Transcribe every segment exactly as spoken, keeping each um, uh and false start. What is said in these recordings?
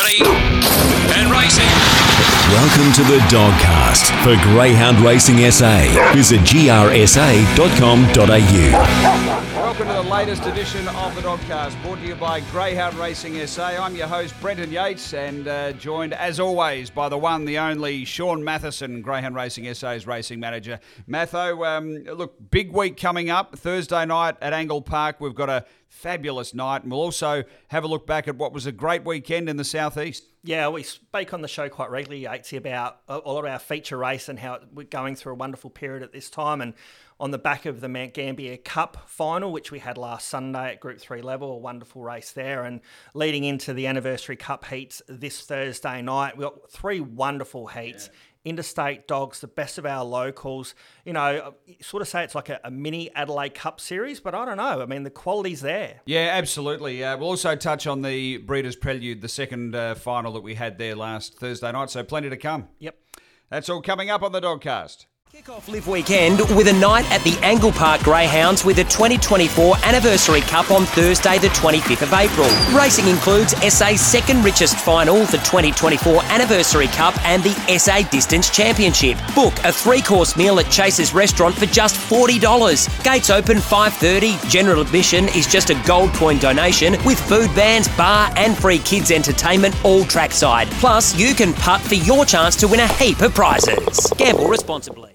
ready, and racing. Welcome to the Dogcast for Greyhound Racing S A. Visit g r s a dot com dot a u. Welcome to the latest edition of the Dogcast, brought to you by Greyhound Racing S A. I'm your host, Brenton Yates, and uh, joined, as always, by the one, the only, Sean Matheson, Greyhound Racing S A's racing manager. Matho, um, look, big week coming up. Thursday night at Angle Park, we've got a fabulous night, and we'll also have a look back at what was a great weekend in the southeast. Yeah, we speak on the show quite regularly, Yatesy, about a lot of our feature race and how we're going through a wonderful period at this time. And on the back of the Mount Gambier Cup final, which we had last Sunday at Group three level, a wonderful race there. And leading into the Anniversary Cup heats this Thursday night, we've got three wonderful heats. Yeah. Interstate dogs, the best of our locals. You know, sort of say it's like a, a mini Adelaide Cup series, but I don't know. I mean, the quality's there. Yeah, absolutely. Uh, we'll also touch on the Breeders' Prelude, the second uh, final that we had there last Thursday night, so plenty to come. Yep. That's all coming up on the Dogcast. Kick off Live Weekend with a night at the Angle Park Greyhounds with the twenty twenty-four Anniversary Cup on Thursday the twenty-fifth of April. Racing includes S A's second richest final, the twenty twenty-four Anniversary Cup and the S A Distance Championship. Book a three-course meal at Chase's Restaurant for just forty dollars. Gates open five thirty. General admission is just a gold coin donation with food bands, bar and free kids entertainment all trackside. Plus, you can putt for your chance to win a heap of prizes. Gamble responsibly.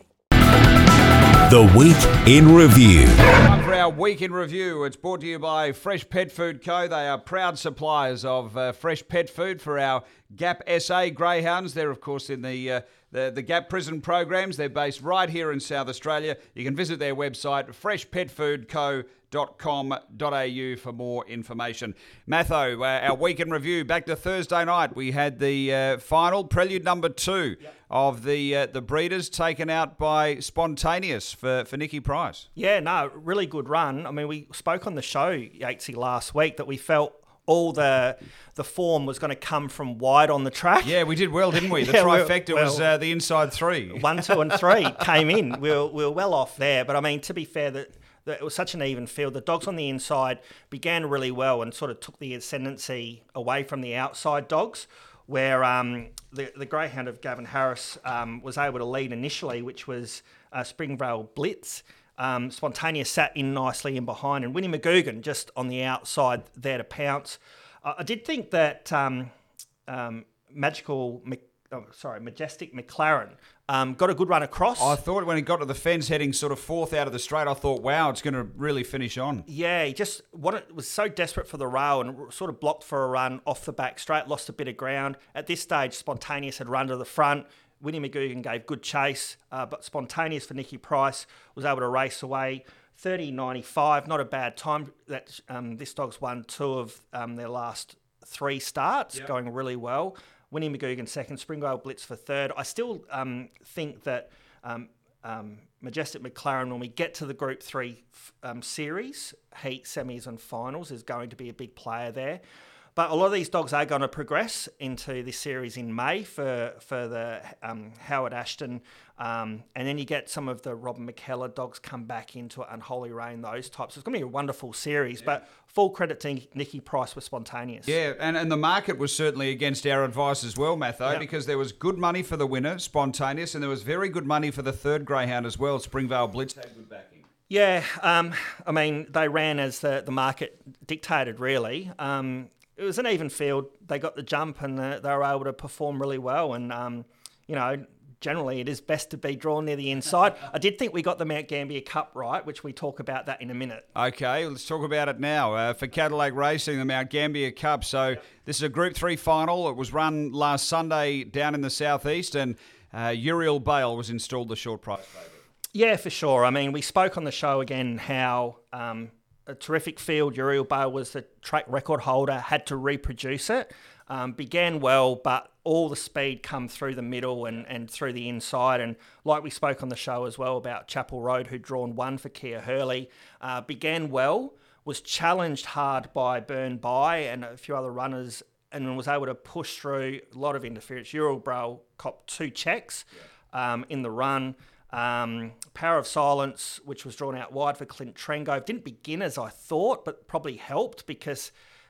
The Week in Review. Time for our Week in Review. It's brought to you by Fresh Pet Food Co. They are proud suppliers of uh, fresh pet food for our Gap S A Greyhounds. They're, of course, in the, uh, the the Gap prison programs. They're based right here in South Australia. You can visit their website, fresh pet food co dot com dot a u for more information. Matho, uh, our Week in Review. Back to Thursday night. We had the uh, final, Prelude number two. Yep. Of the uh, the breeders, taken out by Spontaneous for, for Nicky Price. Yeah, no, really good run. I mean, we spoke on the show, Yatesy, last week that we felt all the the form was going to come from wide on the track. Yeah, we did well, didn't we? The yeah, trifecta well, was uh, the inside three. One, two and three came in. We were, we were well off there. But, I mean, to be fair, that it was such an even field. The dogs on the inside began really well and sort of took the ascendancy away from the outside dogs, where um, the, the greyhound of Gavin Harris um, was able to lead initially, which was uh, Springvale Blitz. Um, Spontaneous sat in nicely in behind, and Winnie McGugan just on the outside there to pounce. Uh, I did think that um, um, Magical, Mc, oh, sorry, Majestic McLaren um, got a good run across. I thought when he got to the fence heading sort of fourth out of the straight, I thought, wow, it's going to really finish on. Yeah, he just wanted, was so desperate for the rail and sort of blocked for a run off the back straight, lost a bit of ground. At this stage, Spontaneous had run to the front. Winnie McGugan gave good chase, uh, but Spontaneous for Nicky Price was able to race away. thirty ninety-five, not a bad time. That um, this dog's won two of um, their last three starts, yep. Going really well. Winnie McGugan second, Springvale Blitz for third. I still um, think that um, um, Majestic McLaren, when we get to the Group three um, series, heat, semis and finals, is going to be a big player there. But a lot of these dogs are going to progress into this series in May for, for the um, Howard Ashton. Um, and then you get some of the Robin McKellar dogs come back into Unholy Rain, those types. It's going to be a wonderful series, yeah. But full credit to Nicky Price with Spontaneous. Yeah, and, and the market was certainly against our advice as well, Matho, yep. Because there was good money for the winner, Spontaneous, and there was very good money for the third greyhound as well, Springvale Blitz. Had good backing. Yeah, um, I mean, they ran as the, the market dictated, really. Um, It was an even field. They got the jump and the, they were able to perform really well. And, um, you know, generally it is best to be drawn near the inside. I did think we got the Mount Gambier Cup right, which we talk about that in a minute. Okay, let's talk about it now. Uh, for Cadillac Racing, the Mount Gambier Cup. So this is a Group three final. It was run last Sunday down in the southeast, and uh, Uriel Bale was installed the short price favourite. Yeah, for sure. I mean, we spoke on the show again how... Um, a terrific field. Uriel Bale was the track record holder, had to reproduce it. Um, began well, but all the speed come through the middle and, and through the inside. And like we spoke on the show as well about Chapel Road, who'd drawn one for Kia Hurley, uh, began well, was challenged hard by Burn By and a few other runners, and was able to push through a lot of interference. Uriel Bale copped two checks um, in the run. Um, Power of Silence, which was drawn out wide for Clint Trengove, didn't begin as I thought, but probably helped because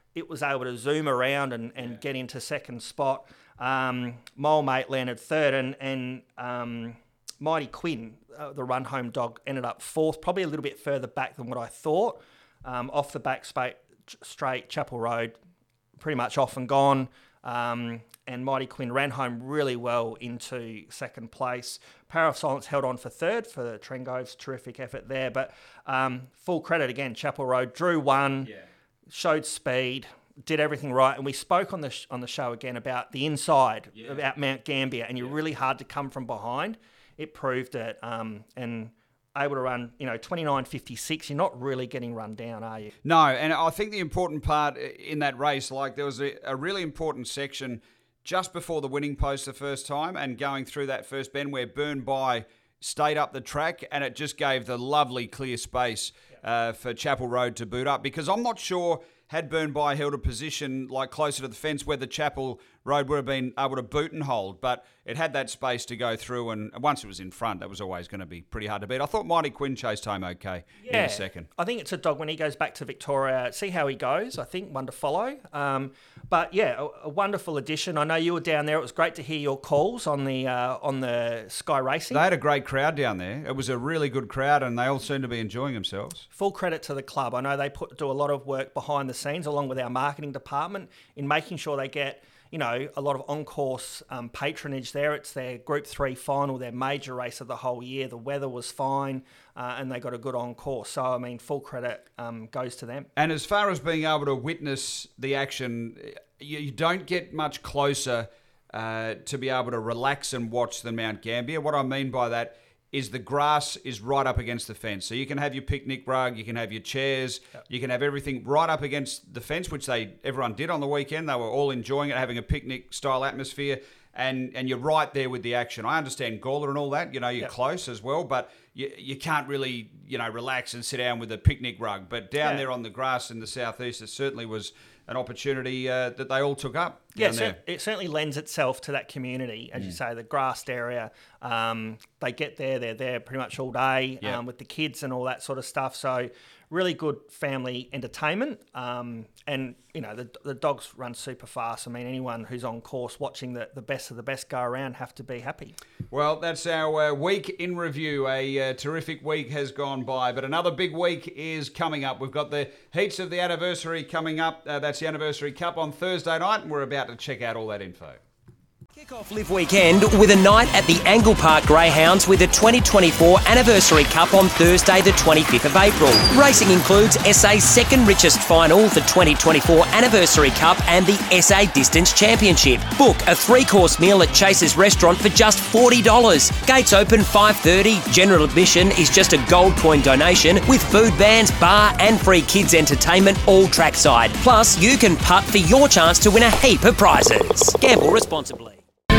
it was able to zoom around and, and yeah. get into second spot. Um, Mole Mate landed third, and, and um, Mighty Quinn, uh, the run home dog, ended up fourth, probably a little bit further back than what I thought. Um, off the back spa- straight, Chapel Road, pretty much off and gone. Um, and Mighty Quinn ran home really well into second place. Power of Silence held on for third for the Trengoves. Terrific effort there. But um, full credit again, Chapel Road. Drew won, yeah. showed speed, did everything right. And we spoke on the sh- on the show again about the inside, yeah. about Mount Gambier, and you're yeah. really hard to come from behind. It proved it. Um, and able to run, you know, twenty-nine fifty-six, you're not really getting run down, are you? No, and I think the important part in that race, like there was a, a really important section just before the winning post the first time and going through that first bend where Burn By stayed up the track, and it just gave the lovely clear space uh, for Chapel Road to boot up, because I'm not sure had Burn By held a position like closer to the fence whether Chapel Road would have been able to boot and hold, but it had that space to go through, and once it was in front, that was always going to be pretty hard to beat. I thought Mighty Quinn chased home okay yeah, in a second. I think it's a dog when he goes back to Victoria, see how he goes, I think, one to follow. Um, but yeah, a, a wonderful addition. I know you were down there. It was great to hear your calls on the uh, on the Sky Racing. They had a great crowd down there. It was a really good crowd, and they all seemed to be enjoying themselves. Full credit to the club. I know they put do a lot of work behind the scenes along with our marketing department in making sure they get, you know, a lot of on-course um, patronage there. It's their Group three final, their major race of the whole year. The weather was fine, uh, and they got a good on-course. So, I mean, full credit um, goes to them. And as far as being able to witness the action, you, you don't get much closer uh, to be able to relax and watch than Mount Gambier. What I mean by that is the grass is right up against the fence. So you can have your picnic rug, you can have your chairs, yep. you can have everything right up against the fence, which they everyone did on the weekend. They were all enjoying it, having a picnic-style atmosphere, and, and you're right there with the action. I understand Gawler and all that, you know, you're yep. close as well, but you, you can't really, you know, relax and sit down with a picnic rug. But down yeah. there on the grass in the southeast, it certainly was an opportunity uh, that they all took up. Yeah, so it certainly lends itself to that community, as mm. you say, the grassed area. Um, they get there, they're there pretty much all day yep. um, with the kids and all that sort of stuff. So really good family entertainment. Um, and, you know, the the dogs run super fast. I mean, anyone who's on course watching the, the best of the best go around have to be happy. Well, that's our uh, week in review. A uh, terrific week has gone by, but another big week is coming up. We've got the heats of the anniversary coming up. Uh, that's the Anniversary Cup on Thursday night, and we're about to check out all that info. Kick off Live Weekend with a night at the Angle Park Greyhounds with the twenty twenty-four Anniversary Cup on Thursday the twenty-fifth of April. Racing includes S A's second richest final, the twenty twenty-four Anniversary Cup, and the S A Distance Championship. Book a three-course meal at Chase's Restaurant for just forty dollars. Gates open five thirty. General admission is just a gold coin donation with food bands, bar and free kids entertainment all trackside. Plus, you can putt for your chance to win a heap of prizes. Gamble responsibly.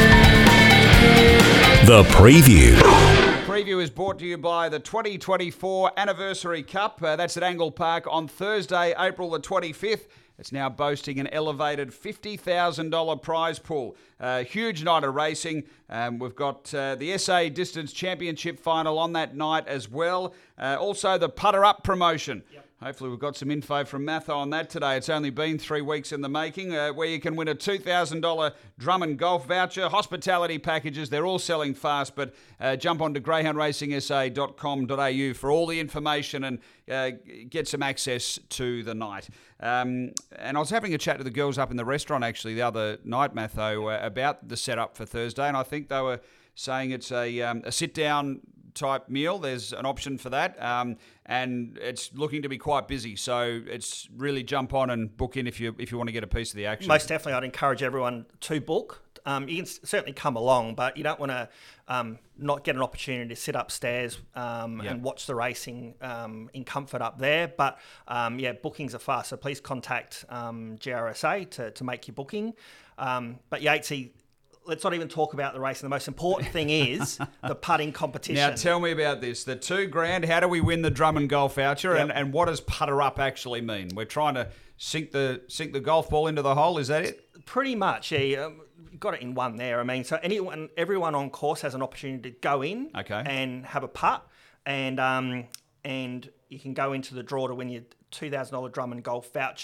The Preview. The Preview is brought to you by the twenty twenty-four Anniversary Cup. Uh, that's at Angle Park on Thursday, April the twenty-fifth. It's now boasting an elevated fifty thousand dollars prize pool. Uh, huge night of racing. Um, we've got uh, the S A Distance Championship final on that night as well. Uh, also the Putter Up promotion. Yep. Hopefully we've got some info from Matho on that today. It's only been three weeks in the making, uh, where you can win a two thousand dollars Drummond golf voucher, hospitality packages. They're all selling fast, but uh, jump on to greyhound racing s a dot com dot a u for all the information and uh, get some access to the night. Um, and I was having a chat to the girls up in the restaurant actually the other night, Matho, uh, about the setup for Thursday, and I think they were saying it's a, um, a sit-down type meal. There's an option for that, um, and it's looking to be quite busy. So it's really jump on and book in if you if you want to get a piece of the action. Most definitely, I'd encourage everyone to book. Um, you can certainly come along, but you don't want to um, not get an opportunity to sit upstairs um, yep. and watch the racing um, in comfort up there. But um, yeah, bookings are fast, so please contact um, G R S A to, to make your booking. Um, but Yatesy, let's not even talk about the racing. The most important thing is the putting competition. Now, tell me about this. The two grand, how do we win the Drummond golf voucher? Yep. And, and what does putter up actually mean? We're trying to sink the sink the golf ball into the hole. Is that it? Pretty much, yeah. Um, got it in one there. I mean, so anyone, everyone on course has an opportunity to go in okay. and have a putt. And, um, and you can go into the draw to win your two thousand dollars Drummond golf voucher.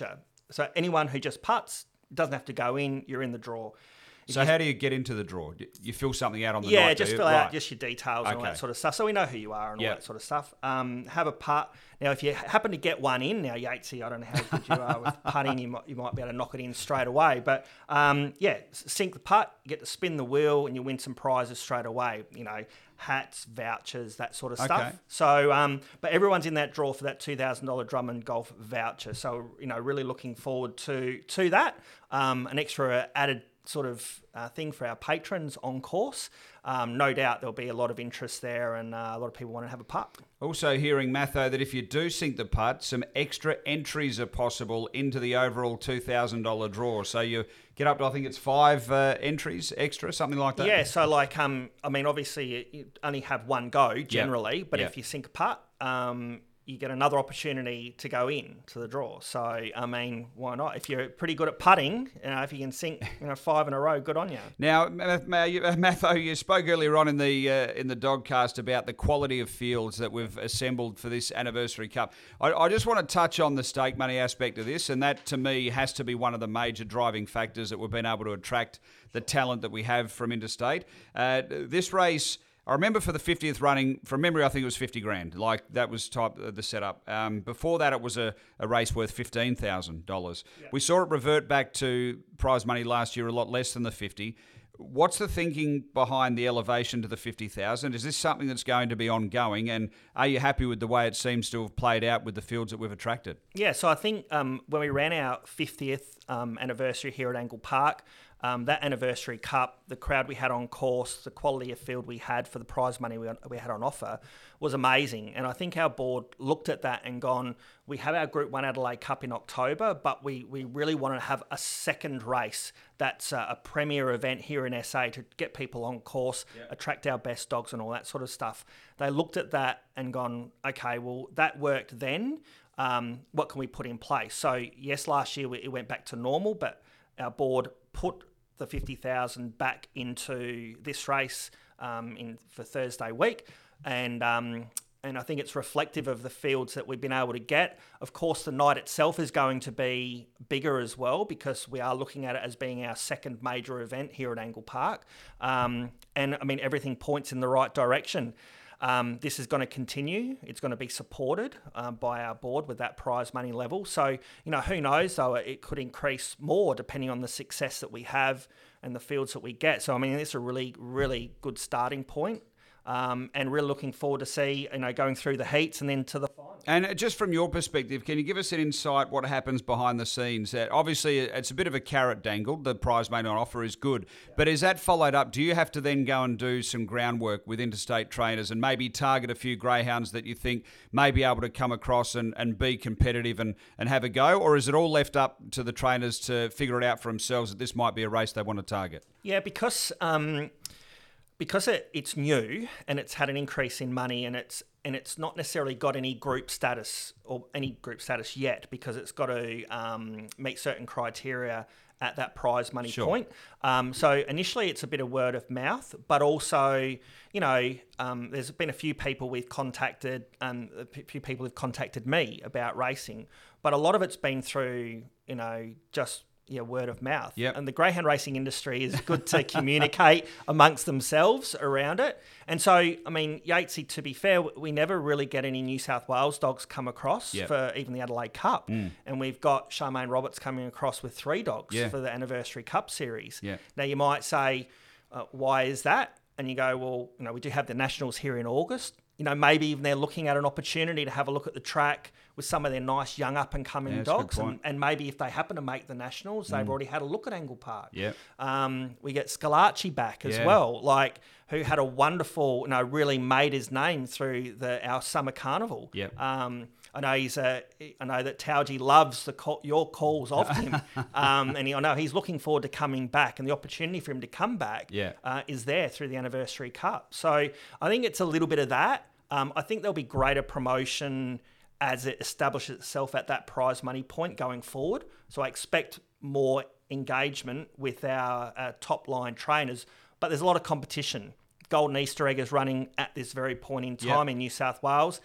So anyone who just putts doesn't have to go in. You're in the draw. If So you, how do you get into the draw? You fill something out on the yeah, night, just do you? fill Right. out just your details and all Okay. that sort of stuff. So we know who you are and Yep. all that sort of stuff. Um, have a putt. Now, if you happen to get one in, now Yatesy, I don't know how good you are with putting. You might you might be able to knock it in straight away. But um, yeah, sink the putt. You get to spin the wheel, and you win some prizes straight away. You know, hats, vouchers, that sort of stuff. Okay. So, um, but everyone's in that draw for that two thousand dollars Drummond Golf voucher. So, you know, really looking forward to to that. Um, an extra added sort of uh, thing for our patrons on course. Um, no doubt there'll be a lot of interest there, and uh, a lot of people want to have a putt. Also hearing, Matho, that if you do sink the putt, some extra entries are possible into the overall two thousand dollars draw. So you get up to, I think it's five uh, entries extra, something like that? Yeah, so like, um, I mean, obviously you, you only have one go generally, but Yep. if you sink a putt, um, you get another opportunity to go in to the draw. So, I mean, why not? If you're pretty good at putting, you know, if you can sink, you know, five in a row, good on you. Now, Matho, you spoke earlier on in the uh, in the Dogcast about the quality of fields that we've assembled for this Anniversary Cup. I, I just want to touch on the stake money aspect of this, and that to me has to be one of the major driving factors that we've been able to attract the talent that we have from interstate. Uh, this race, I remember for the fiftieth running, from memory, I think it was fifty grand. Like, that was type of the setup. Um, before that, it was a, a race worth fifteen thousand dollars. Yeah. We saw it revert back to prize money last year, a lot less than the fifty. What's the thinking behind the elevation to the fifty thousand? Is this something that's going to be ongoing? And are you happy with the way it seems to have played out with the fields that we've attracted? Yeah, so I think um, when we ran our fiftieth um, anniversary here at Angle Park, Um, that Anniversary Cup, the crowd we had on course, the quality of field we had for the prize money we, we had on offer was amazing. And I think our board looked at that and gone, we have our Group one Adelaide Cup in October, but we, we really want to have a second race that's a, a premier event here in S A to get people on course, yeah. attract our best dogs and all that sort of stuff. They looked at that and gone, okay, well, that worked then. Um, what can we put in place? So, yes, last year we, it went back to normal, but our board put the fifty thousand back into this race um, in for Thursday week, and um, and I think it's reflective of the fields that we've been able to get. Of course, the night itself is going to be bigger as well because we are looking at it as being our second major event here at Angle Park, um, and I mean everything points in the right direction. Um, this is going to continue. It's going to be supported um, by our board with that prize money level. So, you know, who knows, though, it could increase more depending on the success that we have and the fields that we get. So, I mean, it's a really, really good starting point. Um, and really looking forward to see, you know, going through the heats and then to the final. And just from your perspective, can you give us an insight what happens behind the scenes? Uh, obviously, it's a bit of a carrot dangled. The prize made on offer is good. Yeah. But is that followed up? Do you have to then go and do some groundwork with interstate trainers and maybe target a few greyhounds that you think may be able to come across and, and be competitive and, and have a go? Or is it all left up to the trainers to figure it out for themselves that this might be a race they want to target? Yeah, because... Um Because it, it's new and it's had an increase in money and it's and it's not necessarily got any group status or any group status yet because it's got to um, meet certain criteria at that prize money sure. point. Um, so initially it's a bit of word of mouth, but also, you know, um, there's been a few people we've contacted, um, a few people have contacted me about racing, but a lot of it's been through, you know, just Yeah, word of mouth. Yep. And the greyhound racing industry is good to communicate amongst themselves around it. And so, I mean, Yatesy, to be fair, we never really get any New South Wales dogs come across yep. for even the Adelaide Cup. Mm. And we've got Charmaine Roberts coming across with three dogs yeah. for the Anniversary Cup series. Yeah. Now, you might say, uh, why is that? And you go, well, you know, we do have the Nationals here in August. You know, maybe even they're looking at an opportunity to have a look at the track with some of their nice young up-and-coming yeah, dogs. And, and maybe if they happen to make the Nationals, they've mm. already had a look at Angle Park. Yep. Um, we get Scalacci back as yeah. well, like who had a wonderful, you know, really made his name through the our summer carnival. Yep. Um, I know he's a, I know that Tauji loves the call, your calls of him, um, and he, I know he's looking forward to coming back, and the opportunity for him to come back yeah. uh, is there through the Anniversary Cup. So I think it's a little bit of that. Um, I think there'll be greater promotion as it establishes itself at that prize money point going forward. So I expect more engagement with our uh, top line trainers, but there's a lot of competition. Golden Easter Egg is running at this very point in time yep. in New South Wales.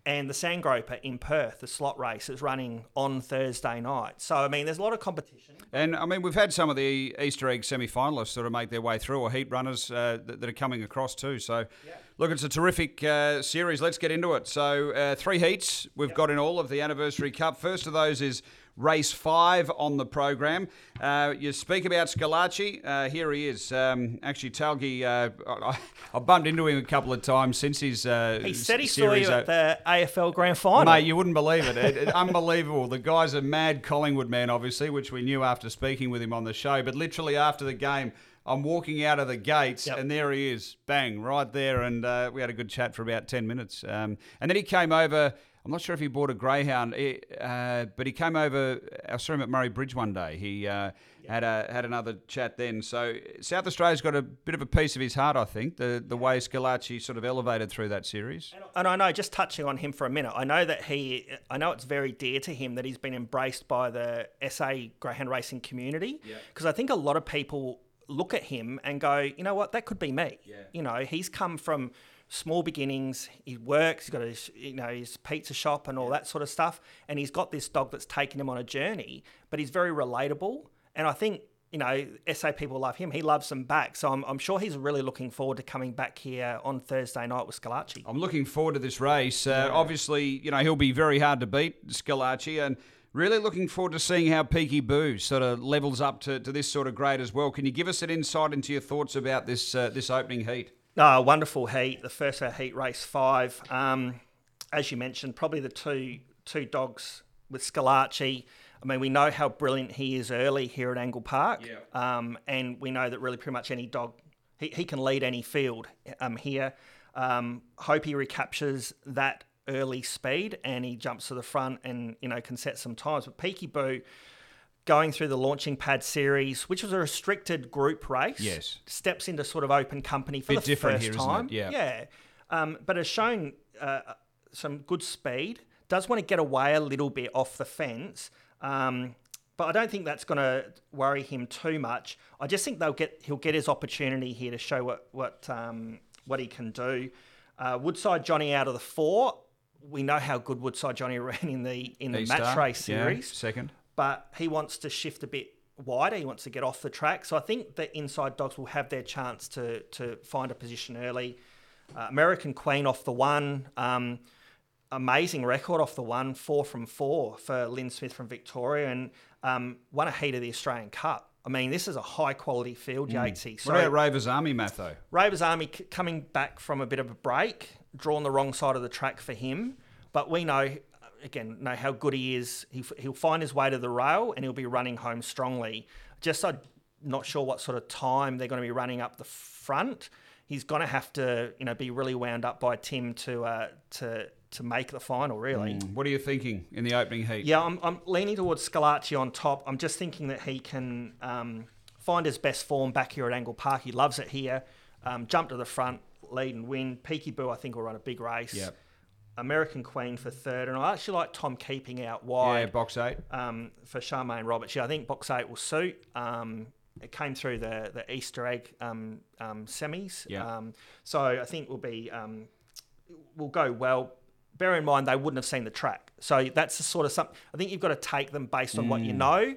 and the Sandgroper in Perth, the slot race, is running on Thursday night. So, I mean, there's a lot of competition. And, I mean, we've had some of the Easter egg semi-finalists sort of make their way through, or heat runners uh, that, that are coming across too. So, yeah. Look, it's a terrific uh, series. Let's get into it. So, uh, three heats we've yep. got in all of the Anniversary Cup. First of those is race five on the program. Uh, you speak about Schillaci. Uh, here he is. Um, actually, Talgi, uh, I, I bumped into him a couple of times since his uh, He said he series. saw you at the A F L Grand Final. Mate, you wouldn't believe it. it, it unbelievable. The guy's a mad Collingwood man, obviously, which we knew after speaking with him on the show. But literally after the game, I'm walking out of the gates, yep. and there he is, bang, right there. And uh, we had a good chat for about ten minutes. Um, and then he came over. I'm not sure if he bought a greyhound, uh, but he came over. I saw him at Murray Bridge one day. He uh, yeah. had a had another chat then. So South Australia's got a bit of a piece of his heart, I think, the the way Schillaci sort of elevated through that series. And I know, just touching on him for a minute, I know that he, I know it's very dear to him that he's been embraced by the S A greyhound racing community, because yeah. I think a lot of people look at him and go, you know what, that could be me. Yeah. You know, he's come from small beginnings. He works. He's got his, you know, his pizza shop and all that sort of stuff. And he's got this dog that's taken him on a journey. But he's very relatable. And I think, you know, S A people love him. He loves them back. So I'm, I'm sure he's really looking forward to coming back here on Thursday night with Schillaci. I'm looking forward to this race. Uh, yeah. Obviously, you know, he'll be very hard to beat, Schillaci, and really looking forward to seeing how Peaky Boo sort of levels up to, to this sort of grade as well. Can you give us an insight into your thoughts about this uh, this opening heat? Oh, wonderful heat. The first heat, race five. Um, as you mentioned, probably the two two dogs with Schillaci. I mean, we know how brilliant he is early here at Angle Park. Yeah. Um, and we know that really pretty much any dog, he, he can lead any field um, here. Um, hope he recaptures that early speed and he jumps to the front and, you know, can set some times. But Peaky Boo, going through the launching pad series, which was a restricted group race, yes, steps into sort of open company for Bit the different first here, time. Isn't it? Yeah, yeah. Um, but has shown uh, some good speed. Does want to get away a little bit off the fence, um, but I don't think that's going to worry him too much. I just think they'll get he'll get his opportunity here to show what what um, what he can do. Uh, Woodside Johnny out of the four. We know how good Woodside Johnny ran in the in the E-Star, match race series. Yeah, second. But he wants to shift a bit wider. He wants to get off the track. So I think the inside dogs will have their chance to to find a position early. Uh, American Queen off the one. Um, amazing record off the one. Four from four for Lynn Smith from Victoria, and um, won a heat of the Australian Cup. I mean, this is a high-quality field, Yatesy. Mm. So, what about Ravers Army, Matho? Ravers Army c- coming back from a bit of a break, drawn the wrong side of the track for him. But we know, again, know how good he is. He, he'll find his way to the rail and he'll be running home strongly. Just I'm not sure what sort of time they're going to be running up the front. He's going to have to, you know, be really wound up by Tim to uh, to to make the final, really. Mm. What are you thinking in the opening heat? Yeah, I'm, I'm leaning towards Schillaci on top. I'm just thinking that he can um, find his best form back here at Angle Park. He loves it here. Um, jump to the front, lead and win. Peaky Boo, I think, will run a big race. Yep. American Queen for third. And I actually like Tom Keeping out wide. Yeah, box eight. Um, for Charmaine Roberts. Yeah, I think box eight will suit. Um, it came through the, the Easter egg um, um, semis. Yeah. Um, so I think will be um, will go well. Bear in mind, they wouldn't have seen the track. So that's the sort of something. I think you've got to take them based on mm. what you know,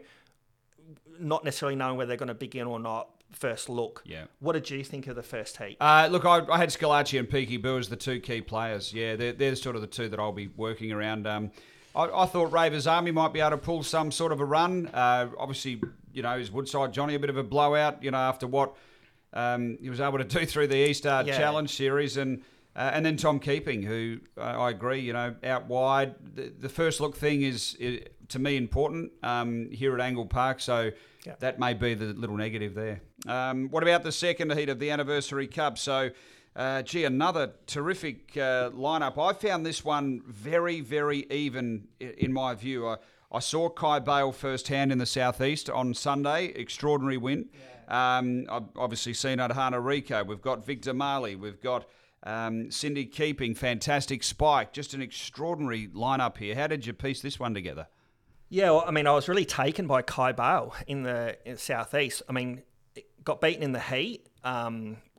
not necessarily knowing whether they're going to begin or not. First look. Yeah. What did you think of the first heat? Uh, look, I, I had Schillaci and Peaky Boo as the two key players. Yeah, they're, they're sort of the two that I'll be working around. Um, I, I thought Ravers Army might be able to pull some sort of a run. Uh, obviously, you know, is Woodside Johnny a bit of a blowout, you know, after what um, he was able to do through the E-Star yeah. Challenge series. And uh, and then Tom Keeping, who uh, I agree, you know, out wide. The, the first look thing is, is to me, important um, here at Angle Park. So yeah. that may be the little negative there. Um, what about the second heat of the Anniversary Cup? So, uh, gee, another terrific uh, lineup. I found this one very, very even in my view. I, I saw Kai Bale firsthand in the Southeast on Sunday. Extraordinary win. Yeah. Um, I've obviously seen Adhana Rico. We've got Victor Marley. We've got um, Cindy Keeping. Fantastic Spike. Just an extraordinary lineup here. How did you piece this one together? Yeah, well, I mean, I was really taken by Kai Bale in the, in the Southeast. I mean, got beaten in the heat, um,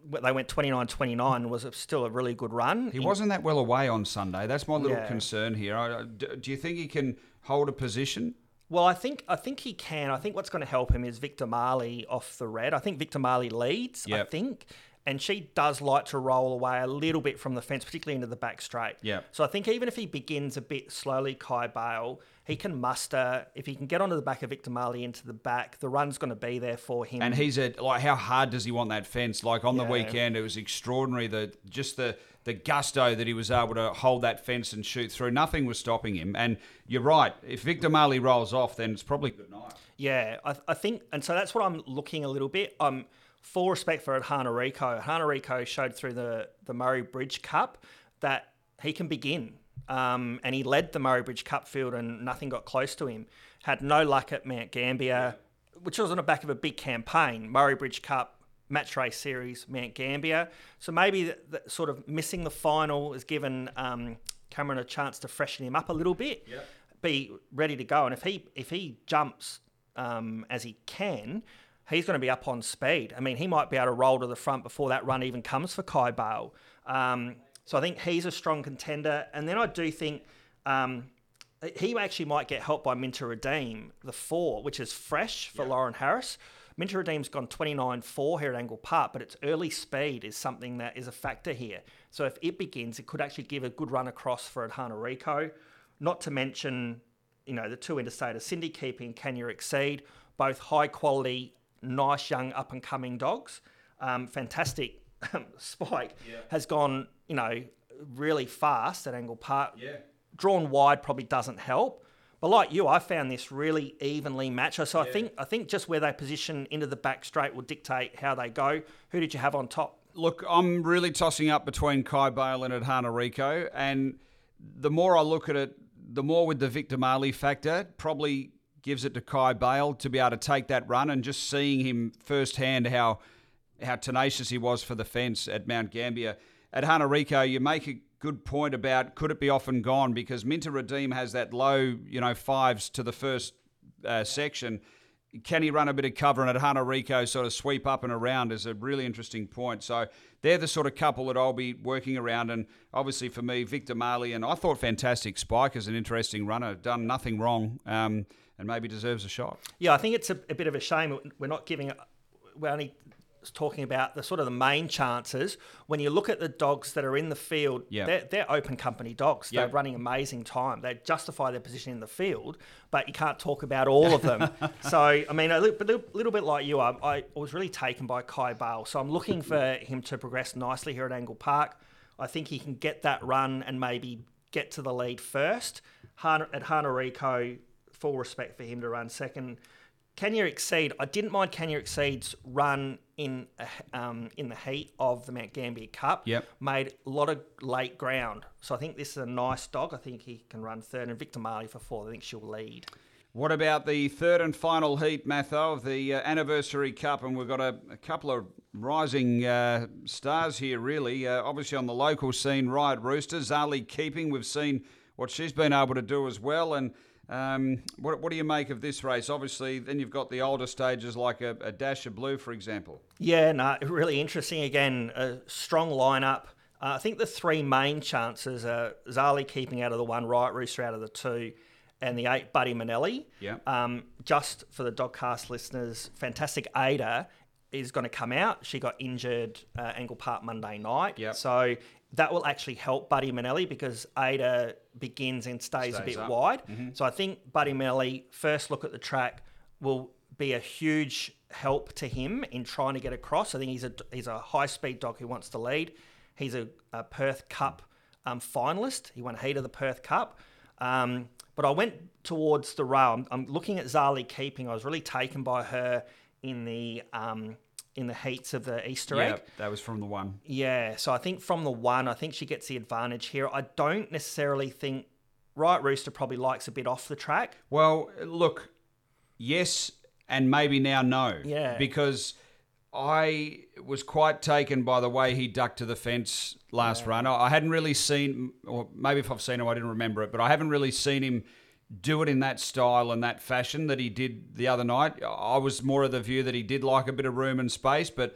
they went twenty-nine twenty-nine, was still a really good run. He wasn't that well away on Sunday. That's my little Yeah. concern here. I, do, do you think he can hold a position? Well, I think I think he can. I think what's going to help him is Victor Marley off the red. I think Victor Marley leads, I Yep. think. And she does like to roll away a little bit from the fence, particularly into the back straight. Yep. So I think even if he begins a bit slowly, Kai Bale, he can muster. If he can get onto the back of Victor Marley into the back, the run's going to be there for him. And he's at, like, how hard does he want that fence? Like, on the Yeah. weekend, it was extraordinary, the just the, the gusto that he was able to hold that fence and shoot through. Nothing was stopping him. And you're right. If Victor Marley rolls off, then it's probably good night. Yeah, I, I think, and so that's what I'm looking a little bit. Um, full respect for Adhana Rico. Adhana Rico showed through the, the Murray Bridge Cup that he can begin. Um, and he led the Murray Bridge Cup field and nothing got close to him. Had no luck at Mount Gambier, which was on the back of a big campaign. Murray Bridge Cup, Match Race Series, Mount Gambier. So maybe the, the, sort of missing the final has given um, Cameron a chance to freshen him up a little bit, Yep. be ready to go. And if he if he jumps um, as he can, he's going to be up on speed. I mean, he might be able to roll to the front before that run even comes for Kai Bale. Um, so I think he's a strong contender. And then I do think um, he actually might get helped by Minter Redeem, the four, which is fresh for Lauren Harris. Minter Redeem's gone twenty-nine four here at Angle Park, but its early speed is something that is a factor here. So if it begins, it could actually give a good run across for Adhana Rico. Not to mention, you know, the two interstaters, Cindy Keeping and Can You Exceed, both high quality, nice young up and coming dogs. Um, fantastic Spike has gone, you know, really fast at Angle Park. Yeah. Drawn wide probably doesn't help. But like you, I found this really evenly matched. So I think I think just where they position into the back straight will dictate how they go. Who did you have on top? Look, I'm really tossing up between Kai Bale and Adhana Rico, and the more I look at it, the more with the Victor Marley factor, probably gives it to Kai Bale to be able to take that run, and just seeing him firsthand how how tenacious he was for the fence at Mount Gambier. Adhana Rico, you make a good point about could it be off and gone, because Minter Redeem has that low, you know, fives to the first uh, section. Can he run a bit of cover and Adhana Rico sort of sweep up and around is a really interesting point. So they're the sort of couple that I'll be working around. And obviously for me, Victor Marley, and I thought fantastic. Spike is an interesting runner, done nothing wrong, um, and maybe deserves a shot. Yeah, I think it's a, a bit of a shame we're not giving, we're only talking about the sort of the main chances. When you look at the dogs that are in the field, Yeah. they're, they're open company dogs. Yeah. They're running amazing time. They justify their position in the field, but you can't talk about all of them. So, I mean, a little, a little bit like you, I, I was really taken by Kai Bale. So I'm looking for him to progress nicely here at Angle Park. I think he can get that run and maybe get to the lead first. Han, at Hana Rico, full respect for him to run second. Can You Exceed? I didn't mind Can You Exceed's run in um, in the heat of the Mount Gambier Cup. Yep. Made a lot of late ground. So I think this is a nice dog. I think he can run third. And Victor Marley for fourth. I think she'll lead. What about the third and final heat, Matho, of the uh, Anniversary Cup? And we've got a, a couple of rising uh, stars here, really. Uh, obviously on the local scene, Riot Rooster, Zali Keeping. We've seen what she's been able to do as well. And Um, what, what do you make of this race? Obviously, then you've got the older stages like a, a Dash of Blue, for example. Yeah, no, really interesting. Again, a strong lineup. Uh, I think the three main chances are Zali Keeping out of the one, Riot Rooster out of the two, and the eight, Buddy Manelli. Yeah. Um, just for the Dogcast listeners, Fantastic Ada is going to come out. She got injured uh, Angle Park Monday night. Yep. So that will actually help Buddy Manelli because Ada begins and stays, Stays a bit up. wide. Mm-hmm. So I think Buddy Manelli, first look at the track, will be a huge help to him in trying to get across. I think he's a he's a high-speed dog who wants to lead. He's a, a Perth Cup um, finalist. He won heat of the Perth Cup. Um, but I went towards the rail. I'm, I'm looking at Zali Keeping. I was really taken by her in the um, in the heats of the Easter Yeah, egg. that was from the one. Yeah, so I think from the one, I think she gets the advantage here. I don't necessarily think Riot Rooster probably likes a bit off the track. Well, look, yes, and maybe now no. Yeah. Because I was quite taken by the way he ducked to the fence last run. I I hadn't really seen, or maybe if I've seen him, I didn't remember it, but I haven't really seen him do it in that style and that fashion that he did the other night. I was more of the view that he did like a bit of room and space, but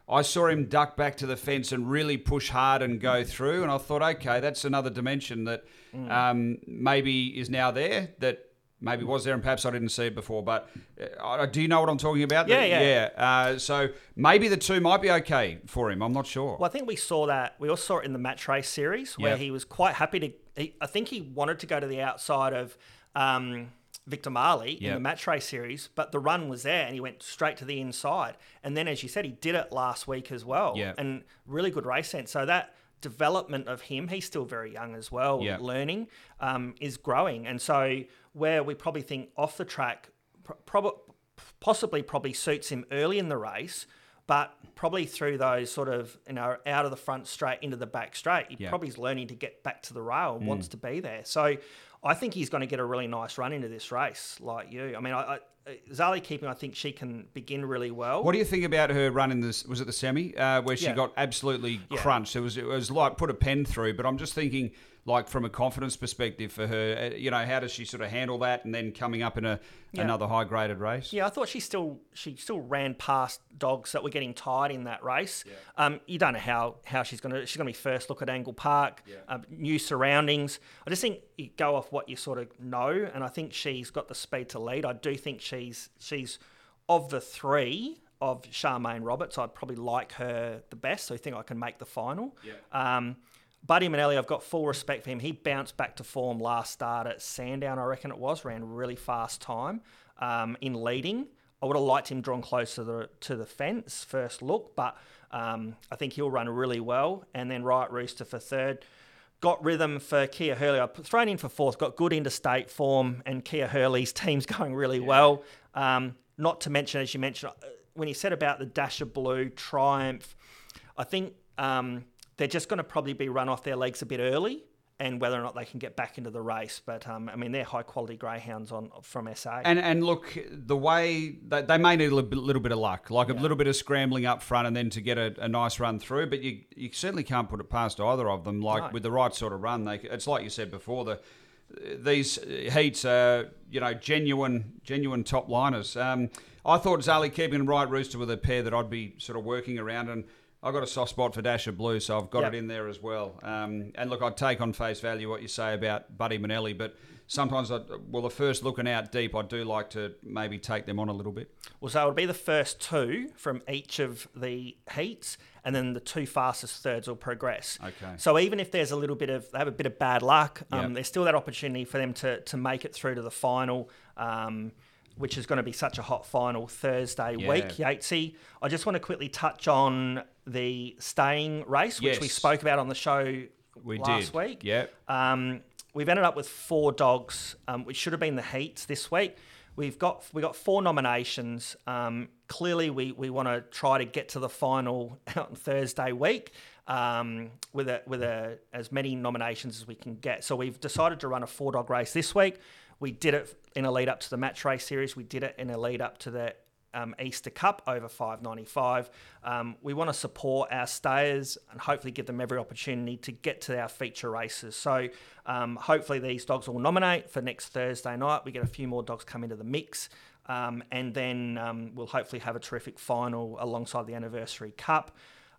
I saw him duck back to the fence and really push hard and go through. And I thought, okay, that's another dimension that mm. um, maybe is now there, that maybe was there and perhaps I didn't see it before. But uh, do you know what I'm talking about? Yeah, yeah. Yeah. Uh, so maybe the two might be okay for him. I'm not sure. Well, I think we saw that. We also saw it in the match race series where yep. he was quite happy to... He, I think he wanted to go to the outside of... Um, Victor Marley in yep. the match race series, but the run was there and he went straight to the inside. And then, as you said, he did it last week as well. Yep. And really good race sense. So that development of him, he's still very young as well, yep. learning, um, is growing. And so where we probably think off the track, prob- possibly probably suits him early in the race, but probably through those sort of, you know, out of the front straight into the back straight, he yep. probably is learning to get back to the rail and mm. wants to be there. So I think he's going to get a really nice run into this race, like you. I mean, I, I, Zali Keeping, I think she can begin really well. What do you think about her run in this? Was it the semi uh, where she Yeah. got absolutely Yeah. crunched? It was it was like put a pen through. But I'm just thinking, like from a confidence perspective for her, uh, you know, how does she sort of handle that? And then coming up in a Yeah. another high graded race. Yeah, I thought she still she still ran past dogs that were getting tired in that race. Yeah. Um, you don't know how, how she's going to she's going to be first look at Angle Park, yeah. um, new surroundings. I just think you go off what you sort of know, and I think she's got the speed to lead. I do think she's she's of the three of Charmaine Roberts, I'd probably like her the best. So I think I can make the final. Yeah. Um, Buddy Manelli, I've got full respect for him. He bounced back to form last start at Sandown, I reckon it was, ran really fast time um, in leading. I would have liked him drawn close to the to the fence first look, but um, I think he'll run really well. And then Riot Rooster for third. Got rhythm for Kia Hurley. I put thrown in for fourth, got good interstate form, and Kia Hurley's team's going really yeah. well. Um, not to mention, as you mentioned, when you said about the Dasher Blue Triumph, I think... Um, they're just going to probably be run off their legs a bit early, and whether or not they can get back into the race. But, um, I mean, they're high-quality greyhounds on from S A. And and look, the way... They, they may need a little bit, little bit of luck, like a Yeah. little bit of scrambling up front and then to get a, a nice run through. But you you certainly can't put it past either of them. Like, No. with the right sort of run, they it's like you said before, the these heats are, you know, genuine genuine top liners. Um, I thought Zali Keeping and Riot Rooster were the pair that I'd be sort of working around, and I've got a soft spot for Dasher Blue, so I've got Yep. it in there as well. Um, and look, I'd take on face value what you say about Buddy Manelli, but sometimes, I, well, the first looking out deep, I do like to maybe take them on a little bit. Well, so it would be the first two from each of the heats, and then the two fastest thirds will progress. Okay. So even if there's a little bit of, they have a bit of bad luck, um, Yep. there's still that opportunity for them to to make it through to the final, um, which is going to be such a hot final Thursday Yeah. week. Yatesy, I just want to quickly touch on the staying race, which Yes. we spoke about on the show We last did. week. Yep. Um, we've ended up with four dogs, um, which should have been the heats this week. We've got we got four nominations. Um, clearly, we, we want to try to get to the final on Thursday week um, with a, with a, as many nominations as we can get. So we've decided to run a four dog race this week. We did it in a lead up to the match race series. We did it in a lead up to the um, Easter Cup over five ninety-five. Um, we want to support our stayers and hopefully give them every opportunity to get to our feature races. So um, hopefully these dogs will nominate for next Thursday night. We get a few more dogs come into the mix. Um, and then um, we'll hopefully have a terrific final alongside the Anniversary Cup.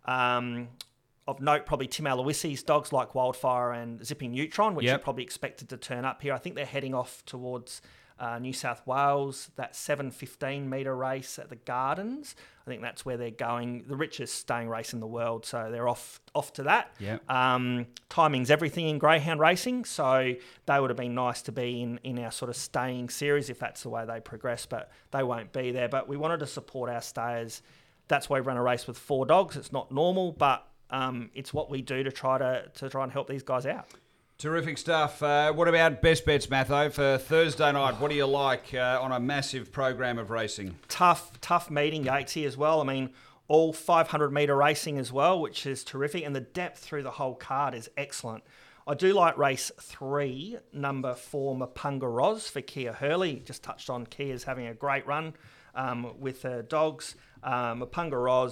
Um, Of note, probably Tim Aloisi's dogs like Wildfire and Zipping Neutron, which Yep. are probably expected to turn up here. I think they're heading off towards uh, New South Wales, that seven fifteen metre race at the Gardens. I think that's where they're going. The richest staying race in the world, so they're off off to that. Yep. Um, timing's everything in greyhound racing, so they would have been nice to be in, in our sort of staying series if that's the way they progress, but they won't be there. But we wanted to support our stayers. That's why we run a race with four dogs. It's not normal, but Um, it's what we do to try to to try and help these guys out. Terrific stuff. Uh, what about best bets, Matho, for Thursday night? What do you like uh, on a massive program of racing? Tough, tough meeting, Yatesy, as well. I mean, all five hundred metre racing as well, which is terrific, and the depth through the whole card is excellent. I do like race three, number four, Mapunga Roz for Kia Hurley. Just touched on Kia's having a great run um, with her dogs. Um, Mapunga Roz,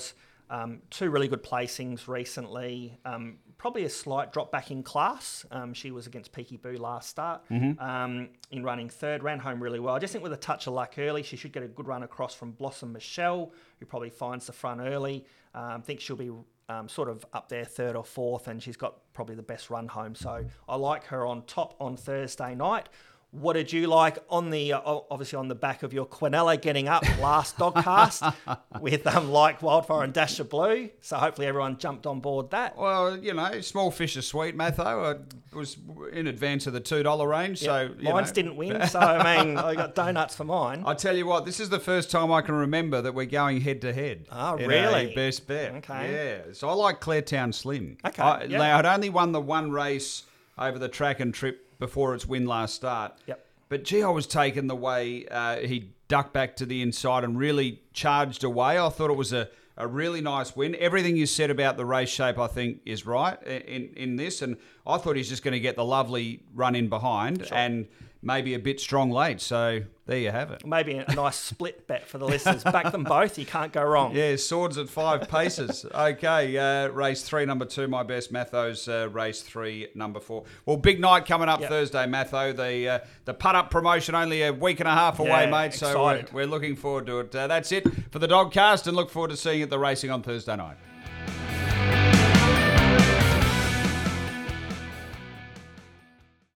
Um, two really good placings recently. Um, probably a slight drop back in class. Um, she was against Peaky Boo last start Mm-hmm. um, in running third, ran home really well. I just think with a touch of luck early, she should get a good run across from Blossom Michelle, who probably finds the front early. I um, think she'll be um, sort of up there third or fourth, and she's got probably the best run home. So I like her on top on Thursday night. What did you like on the, uh, obviously on the back of your Quinella getting up last Dogcast with um, Like Wildfire and Dasher Blue? So hopefully everyone jumped on board that. Well, you know, small fish are sweet, Matho. I was in advance of the two dollar range. Yep. so you Mines know. didn't win, so I mean, I got donuts for mine. I tell you what, this is the first time I can remember that we're going head to head. Oh, in really? a best bet. Okay. Yeah. So I like Claretown Slim. Okay, I, yeah. Now, I'd only won the one race over the track and trip before its win last start. Yep. But gee, I was taken the way uh, he ducked back to the inside and really charged away. I thought it was a, a really nice win. Everything you said about the race shape, I think, is right in, in this. And I thought he's just going to get the lovely run in behind Sure. and maybe a bit strong late. So there you have it. Maybe a nice split bet for the listeners. Back them both, you can't go wrong. Yeah, swords at five paces. Okay, uh, race three, number two, my best. Matho's uh, race three, number four. Well, big night coming up Yep. Thursday, Matho. The uh, the putt-up promotion only a week and a half away, Yeah, mate. So we're, excited. we're looking forward to it. Uh, that's it for the Dogcast, and look forward to seeing you at the racing on Thursday night.